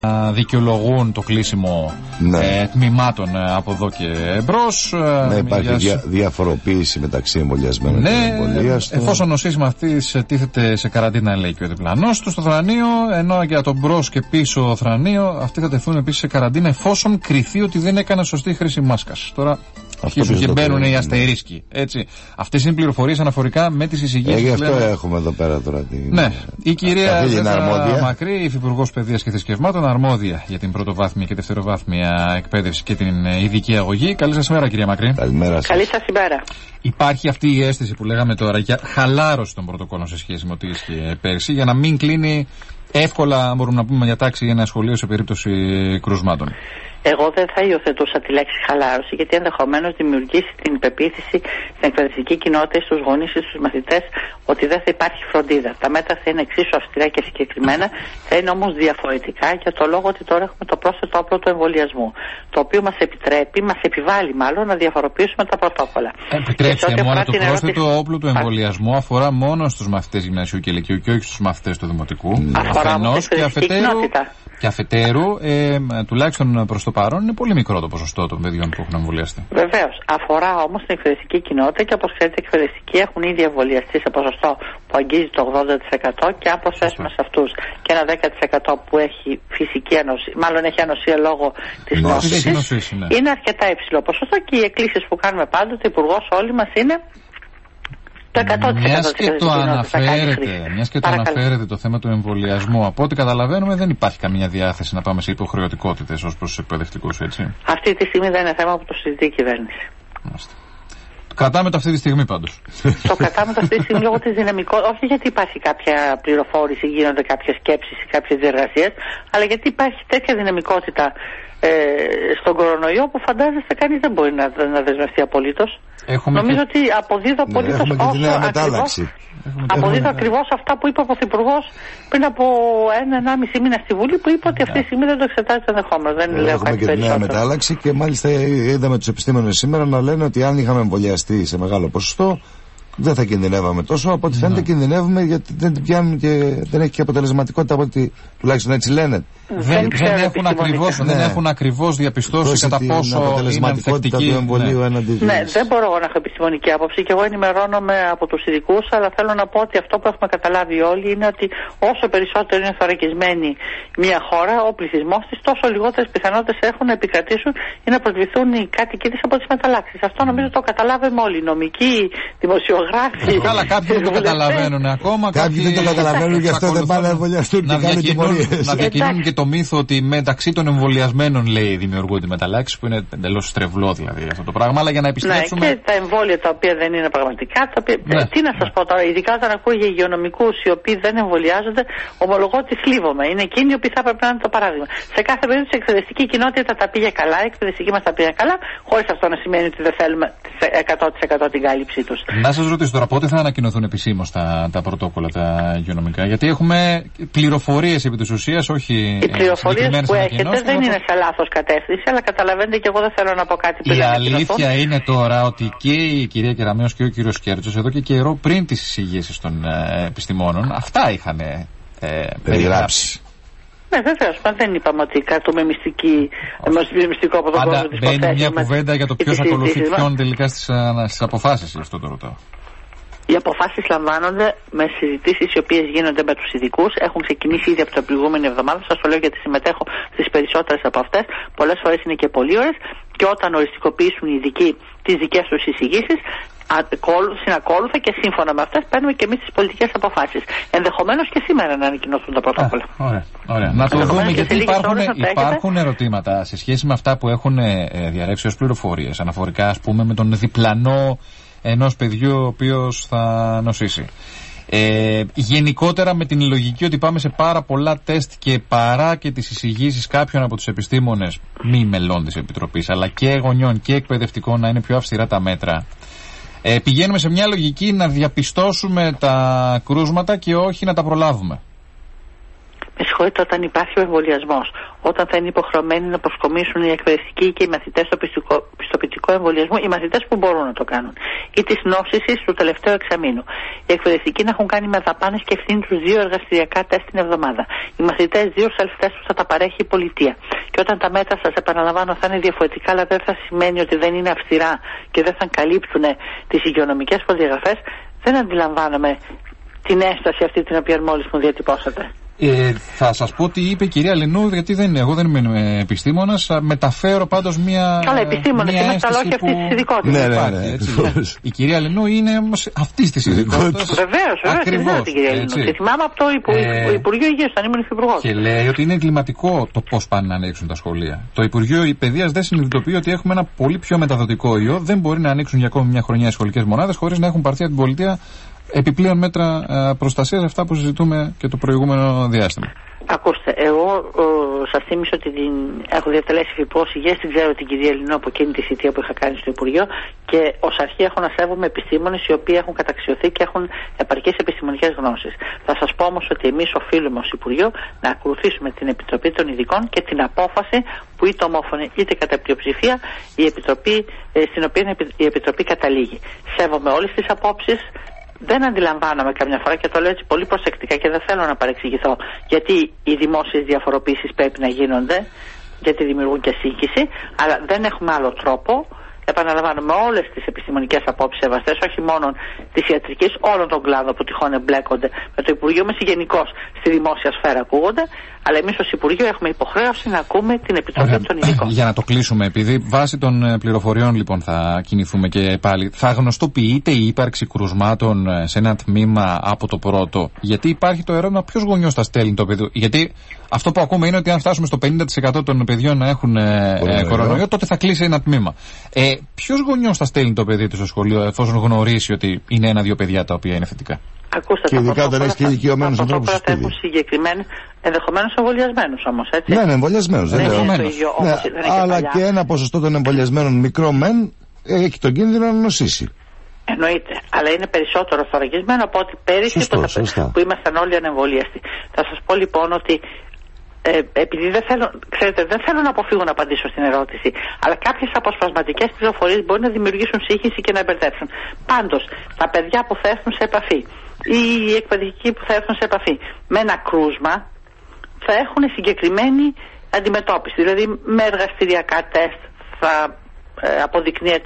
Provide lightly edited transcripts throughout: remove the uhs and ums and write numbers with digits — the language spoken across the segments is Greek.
δικαιολογούν το κλείσιμο τμήματων από εδώ και μπρος. Ναι, υπάρχει διαφοροποίηση μεταξύ εμβολιασμένων και εμβολίαστων. Εφόσον ο σύστηματής τίθεται σε καραντίνα, λέει και ο διπλανός του στο θρανείο, ενώ για τον μπρος και πίσω θρανείο αυτοί θα τεθούν επίσης σε καραντίνα εφόσον κριθεί ότι δεν έκανε σωστή χρήση μάσκας. Τώρα αρχίζουν και μπαίνουν οι αστερίσκοι. Αυτές είναι πληροφορίες αναφορικά με τις εισηγήσεις. Γι' αυτό έχουμε εδώ πέρα τώρα την. Ναι, η κυρία Ζέφρα Μακρύ, υφυπουργός Παιδείας και Θρησκευμάτων, αρμόδια για την πρωτοβάθμια και δευτεροβάθμια εκπαίδευση και την ειδική αγωγή. Καλή σας μέρα, κυρία Μακρύ. Καλημέρα σας. Καλή σας ημέρα. Υπάρχει αυτή η αίσθηση που λέγαμε τώρα για χαλάρωση των πρωτοκόλων σε σχέση με ό,τι ίσχυε πέρσι, για να μην κλείνει εύκολα, μπορούμε να πούμε, για τάξη ένα σχολείο σε περίπτωση κρουσμάτων. Εγώ δεν θα υιοθετούσα τη λέξη χαλάρωση, γιατί ενδεχομένως δημιουργήσει την πεποίθηση στην εκπαιδευτική κοινότητα, στους γονείς ή στους μαθητές, ότι δεν θα υπάρχει φροντίδα. Τα μέτρα θα είναι εξίσου αυστηρά και συγκεκριμένα, θα είναι όμως διαφορετικά για το λόγο ότι τώρα έχουμε το πρόσθετο όπλο του εμβολιασμού. Το οποίο μας επιτρέπει, μας επιβάλλει μάλλον να διαφοροποιήσουμε τα πρωτόκολλα. Επιτρέψτε μου, αλλά το πρόσθετο όπλο του εμβολιασμού αφορά μόνο στους μαθητές γυμνασίου και λυκείου και όχι στους μαθητές του δημοτικού. Αφορά όμως την εκπαιδευτική κοινότητα. Και αφετέρου, τουλάχιστον προς το παρόν, είναι πολύ μικρό το ποσοστό των παιδιών που έχουν εμβολιαστεί. Βεβαίως. Αφορά όμως την εκπαιδευτική κοινότητα και όπως ξέρετε, οι εκπαιδευτικοί έχουν ήδη εμβολιαστεί σε ποσοστό που αγγίζει το 80% και αν προσθέσουμε σε αυτούς και ένα 10% που έχει φυσική ανοσία, μάλλον έχει ανοσία λόγω της νόσης, είναι αρκετά υψηλό ποσοστό και οι εκκλήσεις που κάνουμε πάντοτε, υπουργός όλοι μας είναι. Μιας και το αναφέρετε το θέμα του εμβολιασμού, από ό,τι καταλαβαίνουμε δεν υπάρχει καμία διάθεση να πάμε σε υποχρεωτικότητες ως προς τους εκπαιδευτικούς, έτσι. Αυτή τη στιγμή δεν είναι θέμα που το συζητεί η κυβέρνηση. Κρατάμε το αυτή τη στιγμή πάντως. Το κρατάμε το αυτή τη στιγμή λόγω της δυναμικότητας, όχι γιατί υπάρχει κάποια πληροφόρηση, γίνονται κάποιες σκέψεις ή κάποιες διεργασίες, αλλά γιατί υπάρχει τέτοια δυναμικότητα στον κορονοϊό που φαντάζεστε κανείς δεν μπορεί να δεσμευτεί απολύτως. Νομίζω ότι αποδίδω απολύτως αποδίδω ακριβώς αυτά που είπε ο Πρωθυπουργός πριν από 1,5 μήνα στη Βουλή, που είπε ότι αυτή τη στιγμή δεν το εξετάζει το ενδεχόμενο. Δεν λέω κάτι περισσότερο. Έχουμε και τη νέα μετάλλαξη και μάλιστα είδαμε τους επιστήμονες σήμερα να λένε ότι αν είχαμε εμβολιαστεί σε μεγάλο ποσοστό δεν θα κινδυνεύαμε τόσο. Από ό,τι φαίνεται κινδυνεύουμε, γιατί δεν την πιάνουν και δεν έχει και αποτελεσματικότητα, από ό,τι τουλάχιστον έτσι λένε. Δεν έχουν ακριβώς διαπιστώσει κατά πόσο είναι ανθεκτική του εμβολίου έναντι. Ναι, δεν μπορώ να έχω επιστημονική άποψη και εγώ ενημερώνομαι από τους ειδικούς, αλλά θέλω να πω ότι αυτό που έχουμε καταλάβει όλοι είναι ότι όσο περισσότερο είναι θωρακισμένη μια χώρα, ο πληθυσμός της, τόσο λιγότερες πιθανότητες έχουν να επικρατήσουν ή να προσβληθούν οι κάτοικοι της από τις μεταλλάξεις. Αυτό νομίζω το καταλάβαμε όλοι. Οι νομικοί, δημοσιογράφοι. Αλλά κάποιοι δεν το καταλαβαίνουν ακόμα. Κάποιοι δεν το καταλαβαίνουν, γι' αυτό δεν πάνε να εμβολιαστούν και κάνουν τιμωρίες. Να διακινούν και το μύθο ότι μεταξύ των εμβολιασμένων, λέει, δημιουργούνται μεταλλάξεις, που είναι εντελώς στρεβλό δηλαδή αυτό το πράγμα. Αλλά για να επιστρέψουμε. Ναι, και τα εμβόλια τα οποία δεν είναι πραγματικά. Τι να σας πω τώρα, ειδικά όταν ακούω για υγειονομικούς οι οποίοι δεν εμβολιάζονται, ομολογώ ότι θλίβομαι. Είναι εκείνοι οι οποίοι θα έπρεπε να είναι το παράδειγμα. Σε κάθε περίπτωση η εκπαιδευτική κοινότητα τα πήγε καλά, η εκπαιδευτική μας τα πήγε καλά, χωρίς αυτό να σημαίνει ότι δεν θέλουμε 100% την κάλυψή τους. Να σας ρωτήσω τώρα, πότε θα ανακοινωθούν επισήμως τα πρωτόκολλα τα υγειονομικά? Γιατί έχουμε πληροφορίες επί της ουσίας, όχι. Οι πληροφορίες που έχετε δεν είναι σε λάθος κατεύθυνση, αλλά καταλαβαίνετε και εγώ δεν θέλω να πω κάτι πριν. Η αλήθεια είναι τώρα ότι και η κυρία Κεραμέως και ο κύριος Κέρτσος εδώ και καιρό πριν τις εισηγήσεις των επιστημόνων αυτά είχαν περιγράψει. Ναι, βεβαίως. Δεν είπαμε ότι κρατούμε μυστικό από τον κόσμο της υποθέσεως. Μπαίνει μια κουβέντα για το ποιος ακολουθεί ποιον τελικά στις αποφάσεις, γι' αυτό το ρωτάω. Οι αποφάσεις λαμβάνονται με συζητήσεις οι οποίες γίνονται με τους ειδικούς. Έχουν ξεκινήσει ήδη από την προηγούμενη εβδομάδα. Σας το λέω γιατί συμμετέχω στις περισσότερες από αυτές. Πολλές φορές είναι και πολύ ώρες. Και όταν οριστικοποιήσουν οι ειδικοί τις δικές τους εισηγήσεις, συνακόλουθα και σύμφωνα με αυτές παίρνουμε και εμείς τις πολιτικές αποφάσεις. Ενδεχομένως και σήμερα να ανακοινωθούν τα πρωτόκολλα. Ωραία. Να το δούμε, γιατί υπάρχουν ερωτήματα σε σχέση με αυτά που έχουν διαρρεύσει ως πληροφορίες. Αναφορικά, ας πούμε, με τον διπλανό ενός παιδιού ο οποίος θα νοσήσει. Γενικότερα με την λογική ότι πάμε σε πάρα πολλά τεστ και παρά και τις εισηγήσεις κάποιων από τους επιστήμονες, μη μελών της Επιτροπής, αλλά και γονιών και εκπαιδευτικών, να είναι πιο αυστηρά τα μέτρα, πηγαίνουμε σε μια λογική να διαπιστώσουμε τα κρούσματα και όχι να τα προλάβουμε. Με συγχωρείτε, όταν υπάρχει ο εμβολιασμός, όταν θα είναι υποχρεωμένοι να προσκομίσουν οι εκπαιδευτικοί και οι μαθητές στο πιστοποιητικό εμβολιασμό, οι μαθητές που μπορούν να το κάνουν, ή της νόσησης του τελευταίου εξαμήνου. Οι εκπαιδευτικοί να έχουν κάνει με δαπάνες και ευθύνη τους 2 εργαστηριακά τεστ την εβδομάδα. Οι μαθητές 2 self-test που θα τα παρέχει η πολιτεία. Και όταν τα μέτρα, σας επαναλαμβάνω, θα είναι διαφορετικά, αλλά δεν θα σημαίνει ότι δεν είναι αυστηρά και δεν θα καλύπτουν τις υγειονομικές προδιαγραφές, δεν αντιλαμβάνομαι την έσταση αυτή την οποία μόλις μου διατυπώσατε. Θα σας πω τι είπε η κυρία Λινού, γιατί εγώ δεν είμαι επιστήμονας. Μεταφέρω πάντως μια. Καλά, επιστήμονες είμαστε, αλλά όχι αυτής της ειδικότητας. Ναι. Η κυρία Λινού είναι όμως αυτής της ειδικότητας. Βεβαίως, ακριβώς την κυρία Λινού. Τη θυμάμαι από το Υπουργείο Υγείας, όταν ήμουν υφυπουργός. Και λέει ότι είναι εγκληματικό το πώς πάνε να ανοίξουν τα σχολεία. Το Υπουργείο Παιδείας δεν συνειδητοποιεί ότι έχουμε ένα πολύ πιο μεταδοτικό ιό. Δεν μπορεί να ανοίξουν για ακόμη μια χρονιά οι σχολικές μονάδες χωρίς να έχουν πάρθει από την πολιτεία επιπλέον μέτρα προστασίας, αυτά που συζητούμε και το προηγούμενο διάστημα. Ακούστε, εγώ σας θύμισα ότι έχω διατελέσει υφυπουργός υγείας, την ξέρω την κυρία Λινού από εκείνη τη θητεία που είχα κάνει στο Υπουργείο και ως αρχή έχω να σέβομαι επιστήμονες οι οποίοι έχουν καταξιωθεί και έχουν επαρκείς επιστημονικές γνώσεις. Θα σας πω όμως ότι εμείς οφείλουμε ως Υπουργείο να ακολουθήσουμε την Επιτροπή των Ειδικών και την απόφαση που είτε ομόφωνη είτε κατά πλειοψηφία στην οποία η Επιτροπή καταλήγει. Σέβομαι όλες τις απόψεις. Δεν αντιλαμβάνομαι καμιά φορά, και το λέω έτσι πολύ προσεκτικά και δεν θέλω να παρεξηγηθώ, γιατί οι δημόσιες διαφοροποίησεις πρέπει να γίνονται, γιατί δημιουργούν και σύγχυση, αλλά δεν έχουμε άλλο τρόπο. Επαναλαμβάνουμε όλες τις επιστημονικές απόψεις σεβαστές, όχι μόνο της ιατρικής, όλων των κλάδων που τυχόν εμπλέκονται με το Υπουργείο μας, γενικώς στη δημόσια σφαίρα ακούγονται, αλλά εμείς ως Υπουργείο έχουμε υποχρέωση να ακούμε την Επιτροπή των Ειδικών. Για να το κλείσουμε, επειδή βάσει των πληροφοριών λοιπόν θα κινηθούμε και πάλι, θα γνωστοποιείται η ύπαρξη κρουσμάτων σε ένα τμήμα από το πρώτο? Γιατί υπάρχει το ερώτημα ποιος γονιός θα στέλνει το παιδί. Γιατί αυτό που ακούμε είναι ότι αν φτάσουμε στο 50% των παιδιών να έχουν κορονοϊό, τότε θα κλείσει ένα τμήμα. Ποιος γονιός θα στέλνει το παιδί του στο σχολείο εφόσον γνωρίσει ότι είναι 1-2 παιδιά τα οποία είναι θετικά? Ακούστε, και ειδικά όταν έχει και ηλικιωμένους ανθρώπους στο σπίτι. Ενδεχομένως εμβολιασμένους όμως, έτσι. Ναι, εμβολιασμένους. Δεν λέω. Αλλά και ένα ποσοστό των εμβολιασμένων μικρό μεν έχει τον κίνδυνο να νοσήσει. Εννοείται. Αλλά είναι περισσότερο θωρακισμένο από ό,τι πέρυσι που ήμασταν όλοι ανεμβολίαστοι. Θα σας πω λοιπόν ότι επειδή δεν θέλω να αποφύγω να απαντήσω στην ερώτηση, αλλά κάποιες αποσπασματικές πληροφορίες μπορεί να δημιουργήσουν σύγχυση και να μπερδέψουν. Πάντως, τα παιδιά που θα έρθουν σε επαφή ή οι εκπαιδευτικοί που θα έρθουν σε επαφή με ένα κρούσμα θα έχουν συγκεκριμένη αντιμετώπιση. Δηλαδή, με εργαστηριακά τεστ θα αποδεικνύεται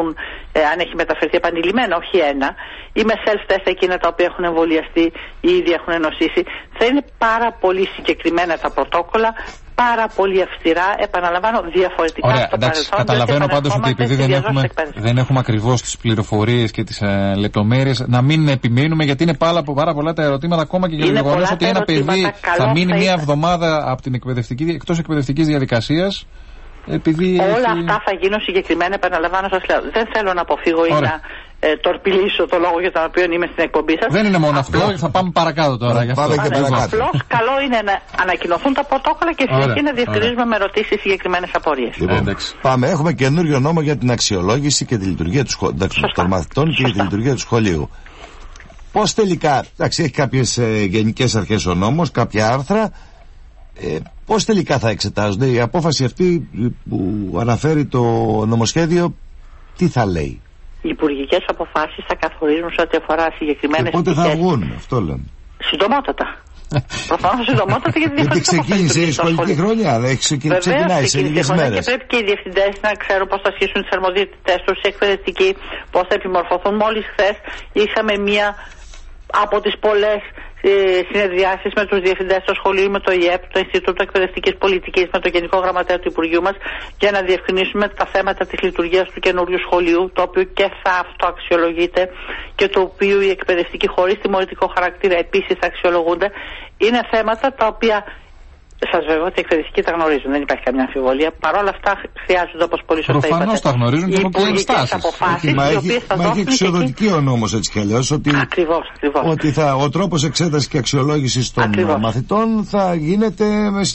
αν έχει μεταφερθεί επανειλημμένα, όχι ένα, ή με self-test εκείνα τα οποία έχουν εμβολιαστεί ή ήδη έχουν νοσήσει. Θα είναι πάρα πολύ συγκεκριμένα τα πρωτόκολλα, πάρα πολύ αυστηρά, επαναλαμβάνω, διαφορετικά. Ωραία, στο παρελθόν. Καταλαβαίνω πάντως ότι επειδή δεν έχουμε ακριβώς τις πληροφορίες και τις λεπτομέρειες, να μην επιμείνουμε, γιατί είναι πάρα πολλά τα ερωτήματα, ακόμα και για το γεγονός ότι ένα παιδί θα μείνει μια εβδομάδα από την εκτός εκπαιδευτικής διαδικασίας. Όλα αυτά θα γίνουν συγκεκριμένα, επαναλαμβάνω, σας λέω. Δεν θέλω να αποφύγω ή να τορπιλήσω το λόγο για τον οποίο είμαι στην εκπομπή σας. Δεν είναι μόνο αυτό, θα πάμε παρακάτω τώρα. Απλώς καλό είναι να ανακοινωθούν τα πρωτόκολλα και συνεχεία να διευκρινίζουμε με ερωτήσεις συγκεκριμένες απορίες. Λοιπόν, πάμε. Έχουμε καινούριο νόμο για την αξιολόγηση και τη λειτουργία των μαθητών και τη λειτουργία του σχολείου. Πώς τελικά, εντάξει, έχει κάποιες γενικές αρχές ο νόμος, κάποια άρθρα. Πώς τελικά θα εξετάζονται? Η απόφαση αυτή που αναφέρει το νομοσχέδιο, τι θα λέει? Οι υπουργικές αποφάσεις θα καθορίζουν σε ό,τι αφορά συγκεκριμένες πότε θα βγουν, αυτό λέμε. Συντομότατα. Προφανώς συντομότατα, γιατί ξεκίνησε η σχολική χρονιά, ξεκινάει σε λίγες μέρες. Και πρέπει και οι διευθυντές να ξέρουν πώς θα ασχίσουν τις αρμοδιότητες τους, οι εκπαιδευτικοί, πώς θα επιμορφωθούν. Μόλις χθες είχαμε μία από τις πολλές συνεδριάσεις με τους διευθυντές του σχολείου, με το ΙΕΠ, το Ινστιτούτο Εκπαιδευτικής Πολιτικής, με το Γενικό Γραμματέα του Υπουργείου μας, για να διευκρινίσουμε τα θέματα της λειτουργίας του καινούριου σχολείου, το οποίο και θα αυτοαξιολογείται και το οποίο οι εκπαιδευτικοί χωρίς τιμωρητικό χαρακτήρα επίσης αξιολογούνται. Είναι θέματα τα οποία σας βεβαιώ ότι οι εκπαιδευτικοί τα γνωρίζουν, δεν υπάρχει καμιά αμφιβολία. Παρ' όλα αυτά χρειάζονται, όπως πολύ σωστά είπατε, προφανώς τα γνωρίζουν και έχουν ενστάσεις. Μα έχει εξοδοτική ο νόμος έτσι κι αλλιώς, ότι, ότι ο τρόπος εξέτασης και αξιολόγησης των μαθητών θα γίνεται,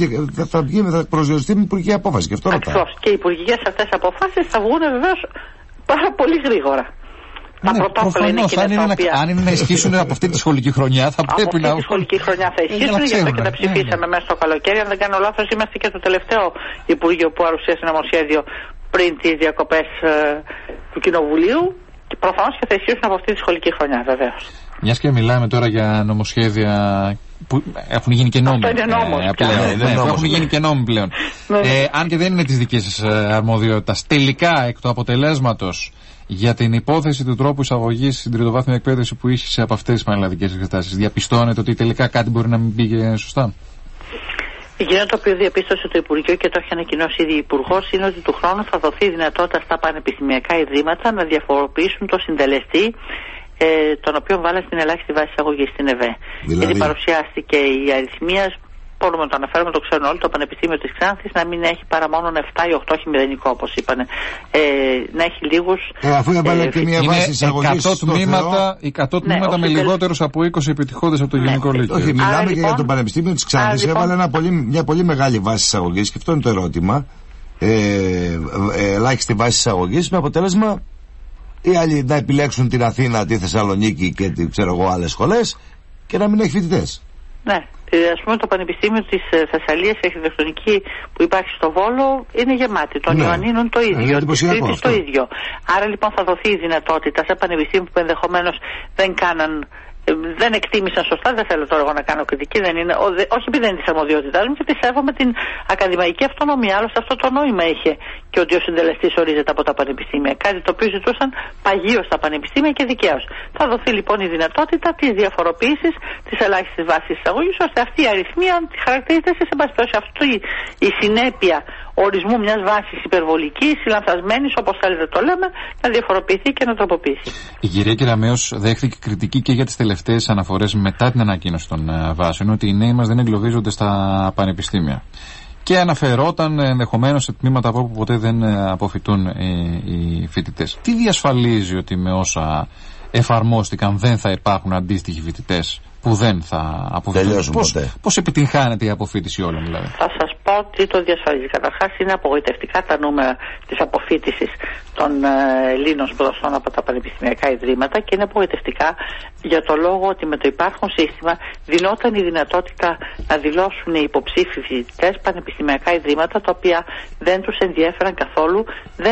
θα προσδιοριστεί με υπουργική απόφαση. Και αυτό ρωτάω. Και οι υπουργικές αυτές αποφάσεις θα βγουν βεβαίως πάρα πολύ γρήγορα. Τα πρωτόκολλα είναι εκείνα τα οποία... Αν είναι να ισχύσουν από αυτή τη σχολική χρονιά, θα πρέπει να. Από αυτή τη σχολική χρονιά θα ισχύσουν, γι' αυτό και τα ψηφίσαμε μέσα στο καλοκαίρι. Αν δεν κάνω λάθος, είμαστε και το τελευταίο Υπουργείο που παρουσίασε νομοσχέδιο πριν τις διακοπές του Κοινοβουλίου. Και προφανώς και θα ισχύσουν από αυτή τη σχολική χρονιά, βεβαίως. Μιας και μιλάμε τώρα για νομοσχέδια που έχουν γίνει και νόμοι. Έχουν γίνει και νόμοι πλέον. Αν και δεν είναι της δικής σας αρμοδιότητας, τελικά εκ του αποτελέσματος για την υπόθεση του τρόπου εισαγωγής στην τριτοβάθμια εκπαίδευση που ίσχυσε από αυτές τις πανελλαδικές εξετάσεις, διαπιστώνετε ότι τελικά κάτι μπορεί να μην πήγε σωστά? Εκείνο το οποίο διαπίστωσε το Υπουργείο και το έχει ανακοινώσει ήδη η Υπουργός είναι ότι του χρόνου θα δοθεί δυνατότητα στα πανεπιστημιακά ιδρύματα να διαφοροποιήσουν το συντελεστή τον οποίο βάλα στην ελάχιστη βάση εισαγωγής στην ΕΒΕ. Δηλαδή... Γιατί παρουσιάστηκε η αριθμία, μπορούμε να το αναφέρουμε, το ξέρουν όλοι, το Πανεπιστήμιο της Ξάνθης να μην έχει παρά μόνο 7 ή 8, όχι μηδενικό όπως είπανε, να έχει λίγους. Αφού έβαλε και μια βάση εισαγωγής 100 τμήματα με λιγότερους από 20 επιτυχώντες από το Γενικό Λύκειο. Όχι, μιλάμε και για το Πανεπιστήμιο της Ξάνθης. Έβαλε μια πολύ μεγάλη βάση εισαγωγής και αυτό είναι το ερώτημα. Ελάχιστη βάση εισαγωγής με αποτέλεσμα οι άλλοι να επιλέξουν την Αθήνα, τη Θεσσαλονίκη και άλλες σχολές και να μην έχει φοιτητές. Ναι. Ας πούμε το Πανεπιστήμιο της Θεσσαλίας, η αρχιτεκτονική που υπάρχει στο Βόλο είναι γεμάτη. Των Ιωαννίνων το ίδιο, της Κρήτης το ίδιο. Άρα λοιπόν θα δοθεί η δυνατότητα σε πανεπιστήμια που ενδεχομένως δεν εκτίμησαν σωστά, δεν θέλω τώρα εγώ να κάνω κριτική, όχι επειδή δεν είναι τη αρμοδιότητά μου, γιατί σέβομαι την ακαδημαϊκή αυτονομία. Άλλωστε αυτό το νόημα είχε και ότι ο συντελεστής ορίζεται από τα πανεπιστήμια. Κάτι το οποίο ζητούσαν παγίως στα πανεπιστήμια και δικαίως. Θα δοθεί λοιπόν η δυνατότητα της διαφοροποίησης της ελάχιστης βάσης εισαγωγής, ώστε αυτή η αριθμία χαρακτηρίζεται σε πάση περιπτώσει αυτή η συνέπεια ορισμού μιας βάσης υπερβολικής ή λανθασμένης, όπως θέλετε το λέμε, να διαφοροποιηθεί και να τροποποιήσει. Η κυρία Κεραμέως δέχθηκε κριτική και για τις τελευταίες αναφορές μετά την ανακοίνωση των βάσεων, ότι οι νέοι μας δεν εγκλωβίζονται στα πανεπιστήμια. Και αναφερόταν ενδεχομένως σε τμήματα από όπου ποτέ δεν αποφοιτούν οι φοιτητές. Τι διασφαλίζει ότι με όσα εφαρμόστηκαν δεν θα υπάρχουν αντίστοιχοι φοιτητές που δεν θα αποφοιτήσουν? Πώς επιτυγχάνεται η αποφοίτηση όλων δηλαδή? Θα σας πω τι το διασφαλίζει. Καταρχάς είναι απογοητευτικά τα νούμερα της αποφοίτησης των Ελλήνων σπουδαστών από τα πανεπιστημιακά ιδρύματα και είναι απογοητευτικά για το λόγο ότι με το υπάρχον σύστημα δινόταν η δυνατότητα να δηλώσουν οι υποψήφοι φοιτητές πανεπιστημιακά ιδρύματα τα οποία δεν τους ενδιέφεραν καθόλου,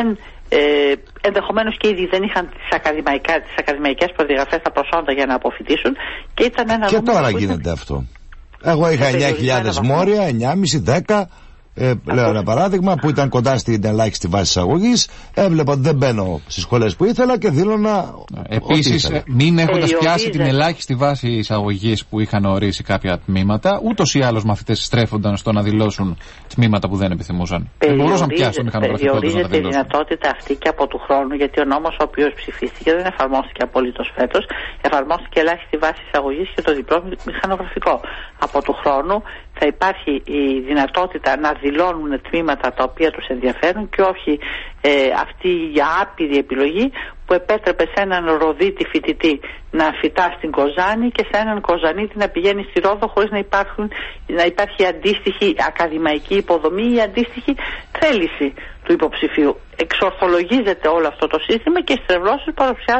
ενδεχομένως και ήδη δεν είχαν τις ακαδημαϊκές προδιαγραφές, τα προσόντα για να αποφοιτήσουν και ήταν ένα. Και τώρα γίνεται αυτό. Εγώ είχα 9.000 μόρια, 9,5, 10. Λέω ένα παράδειγμα που ήταν κοντά στην ελάχιστη βάση εισαγωγής. Έβλεπα ότι δεν μπαίνω στις σχολές που ήθελα και δήλωνα. Επίσης, μην έχοντας πιάσει την ελάχιστη βάση εισαγωγής που είχαν ορίσει κάποια τμήματα, ούτως ή άλλως μαθητές στρέφονταν στο να δηλώσουν τμήματα που δεν επιθυμούσαν. Δεν μπορούσαν να πιάσουν το μηχανογραφικό τους να τα δηλώσουν. Περιορίζεται η δυνατότητα αυτή και από του χρόνου, γιατί ο νόμος ο οποίος ψηφίστηκε δεν εφαρμόστηκε απολύτως φέτος. Εφαρμόστηκε ελάχιστη βάση εισαγωγής και το διπλό μηχανογραφικό. Από του χρόνου θα υπάρχει η δυνατότητα να δηλώνουν τμήματα τα οποία τους ενδιαφέρουν και όχι αυτή η άπειρη επιλογή που επέτρεπε σε έναν Ροδίτη φοιτητή να φοιτά στην Κοζάνη και σε έναν Κοζανίτη να πηγαίνει στη Ρόδο χωρίς να υπάρχει αντίστοιχη ακαδημαϊκή υποδομή ή αντίστοιχη θέληση του υποψηφίου. Εξορθολογίζεται όλο αυτό το σύστημα και οι στρεβλώσεις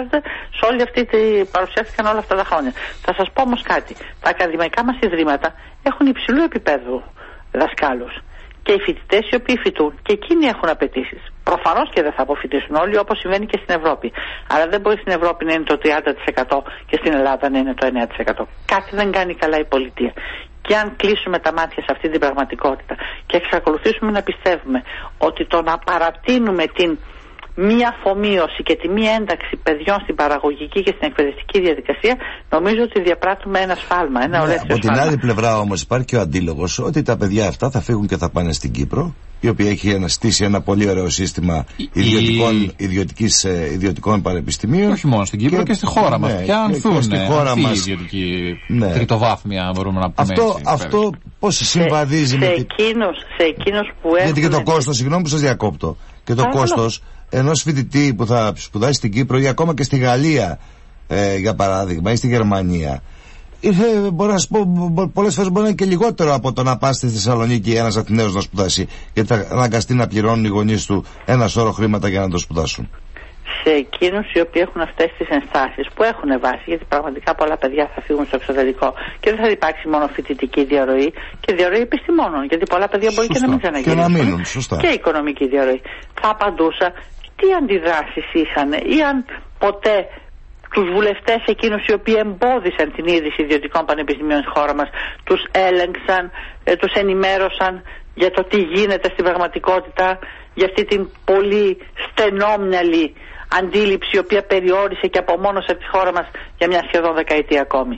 παρουσιάστηκαν όλα αυτά τα χρόνια. Θα σας πω όμως κάτι. Τα ακαδημαϊκά μας ιδρύματα έχουν υψηλού επίπεδου δασκάλους. Και οι φοιτητές οι οποίοι φοιτούν και εκείνοι έχουν απαιτήσεις. Προφανώς και δεν θα αποφοιτήσουν όλοι, όπως συμβαίνει και στην Ευρώπη. Αλλά δεν μπορεί στην Ευρώπη να είναι το 30% και στην Ελλάδα να είναι το 9%. Κάτι δεν κάνει καλά η πολιτεία. Και αν κλείσουμε τα μάτια σε αυτή την πραγματικότητα και εξακολουθήσουμε να πιστεύουμε ότι το να παρατείνουμε την μία αφομοίωση και τη μία ένταξη παιδιών στην παραγωγική και στην εκπαιδευτική διαδικασία, νομίζω ότι διαπράττουμε ένα σφάλμα. Από την άλλη πλευρά όμως υπάρχει και ο αντίλογος ότι τα παιδιά αυτά θα φύγουν και θα πάνε στην Κύπρο, η οποία έχει αναστήσει ένα πολύ ωραίο σύστημα ιδιωτικών πανεπιστημίων. Όχι μόνο στην Κύπρο και στη χώρα μας. Και ανθούν στη χώρα μας ιδιωτική τριτοβάθμια, μπορούμε να πούμε. Αυτό πώς συμβαδίζει σε εκείνους που έχουν. Γιατί και το κόστος, συγγνώμη που σας διακόπτω, και το κόστος ενός φοιτητή που θα σπουδάσει στην Κύπρο ή ακόμα και στη Γαλλία, για παράδειγμα, ή στη Γερμανία, μπορώ να σου πω, πολλές φορές μπορεί να είναι και λιγότερο από το να πας στη Θεσσαλονίκη ένας Αθηναίος να σπουδάσει, γιατί θα αναγκαστεί να πληρώνουν οι γονείς του ένα σώρο χρήματα για να το σπουδάσουν. σε εκείνους οι οποίοι έχουν αυτές τις ενστάσεις, που έχουν βάση, γιατί πραγματικά πολλά παιδιά θα φύγουν στο εξωτερικό και δεν θα υπάρξει μόνο φοιτητική διαρροή και διαρροή επιστημόνων, γιατί πολλά παιδιά μπορεί και να μην ξαναγυρίσουν, και οικονομική διαρροή. Θα απαντούσα τι αντιδράσεις είχαν ή αν ποτέ τους βουλευτές εκείνους οι οποίοι εμπόδισαν την ίδρυση ιδιωτικών πανεπιστημίων στη χώρα μας τους έλεγξαν, τους ενημέρωσαν για το τι γίνεται στην πραγματικότητα, για αυτή την πολύ στενόμυαλη αντίληψη η οποία περιόρισε και απομόνωσε τη χώρα μας για μια σχεδόν δεκαετία ακόμη.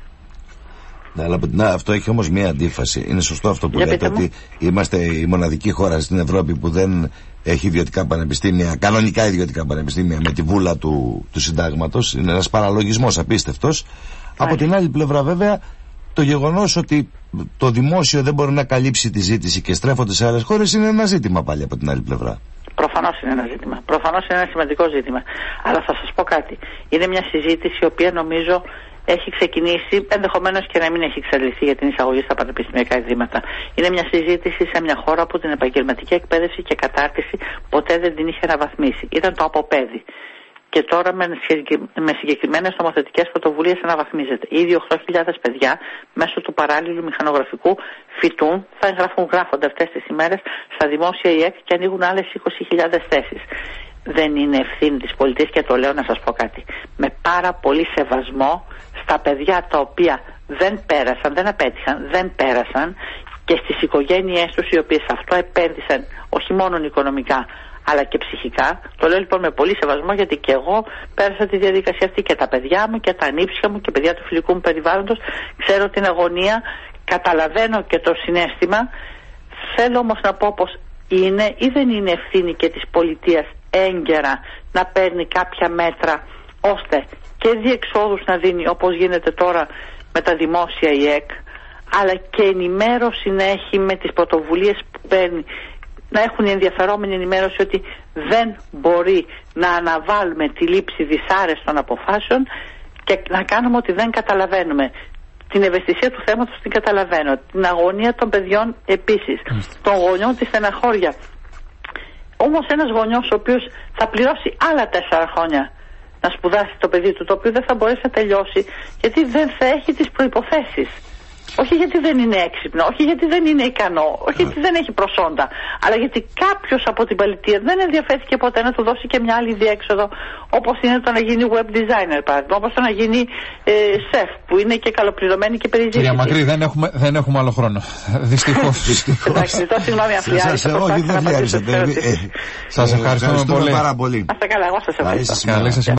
Ναι, αλλά αυτό έχει όμως μια αντίφαση. Είναι σωστό αυτό που λέτε, ότι είμαστε η μοναδική χώρα στην Ευρώπη που δεν έχει ιδιωτικά πανεπιστήμια, κανονικά ιδιωτικά πανεπιστήμια, με τη βούλα του συντάγματος. Είναι ένας παραλογισμός απίστευτος. Από την άλλη πλευρά, βέβαια, το γεγονός ότι το δημόσιο δεν μπορεί να καλύψει τη ζήτηση και στρέφονται σε άλλες χώρες είναι ένα ζήτημα πάλι από την άλλη πλευρά. Προφανώς είναι ένα ζήτημα. Προφανώς είναι ένα σημαντικό ζήτημα. Αλλά θα σας πω κάτι. Είναι μια συζήτηση η οποία νομίζω έχει ξεκινήσει, ενδεχομένως και να μην έχει εξαλειφθεί για την εισαγωγή στα πανεπιστημιακά ιδρύματα. Είναι μια συζήτηση σε μια χώρα που την επαγγελματική εκπαίδευση και κατάρτιση ποτέ δεν την είχε αναβαθμίσει. Ήταν το αποπέδι. Και τώρα με συγκεκριμένες νομοθετικές πρωτοβουλίες αναβαθμίζεται. Ήδη 8.000 παιδιά μέσω του παράλληλου μηχανογραφικού φοιτούν, θα γράφονται αυτές τις ημέρες στα δημόσια ΙΕΚ και ανοίγουν άλλες 20.000 θέσεις. Δεν είναι ευθύνη της πολιτείας, και το λέω να σας πω κάτι, με πάρα πολύ σεβασμό στα παιδιά τα οποία δεν πέρασαν, δεν απέτυχαν, δεν πέρασαν, και στις οικογένειές τους οι οποίες αυτό επένδυσαν όχι μόνο οικονομικά αλλά και ψυχικά. Το λέω λοιπόν με πολύ σεβασμό, γιατί και εγώ πέρασα τη διαδικασία αυτή, και τα παιδιά μου και τα ανήψια μου και παιδιά του φιλικού μου περιβάλλοντος. Ξέρω την αγωνία, καταλαβαίνω και το συναίσθημα. Θέλω όμως να πω πως είναι ή δεν είναι ευθύνη και της πολιτείας έγκαιρα να παίρνει κάποια μέτρα ώστε και διεξόδους να δίνει, όπως γίνεται τώρα με τα δημόσια ΙΕΚ, αλλά και ενημέρωση να έχει με τις πρωτοβουλίες που παίρνει, να έχουν οι ενδιαφερόμενοι ενημέρωση ότι δεν μπορεί να αναβάλουμε τη λήψη δυσάρεστων αποφάσεων και να κάνουμε ότι δεν καταλαβαίνουμε. Την ευαισθησία του θέματος την καταλαβαίνω, την αγωνία των παιδιών επίσης, των γονιών τη στεναχώρια. Όμως ένας γονιός ο οποίος θα πληρώσει άλλα 4 χρόνια να σπουδάσει το παιδί του, το οποίο δεν θα μπορέσει να τελειώσει γιατί δεν θα έχει τις προϋποθέσεις. Όχι γιατί δεν είναι έξυπνο, όχι γιατί δεν είναι ικανό, όχι γιατί δεν έχει προσόντα, αλλά γιατί κάποιος από την πολιτεία δεν ενδιαφέρθηκε ποτέ να του δώσει και μια άλλη διέξοδο, όπως είναι το να γίνει web designer, παράδειγμα, όπως το να γίνει chef, που είναι και καλοπληρωμένη και περιζήτητη. Κυρία Μακρύ, δεν έχουμε άλλο χρόνο. Δυστυχώς. Εντάξει, ζητώ συγγνώμη αν φλιάρισα. Όχι, δεν φλιάρισατε. Σας ευχαριστούμε πολύ. Πάρα πολύ. Αυτά καλά, εγώ σας ευχαριστώ.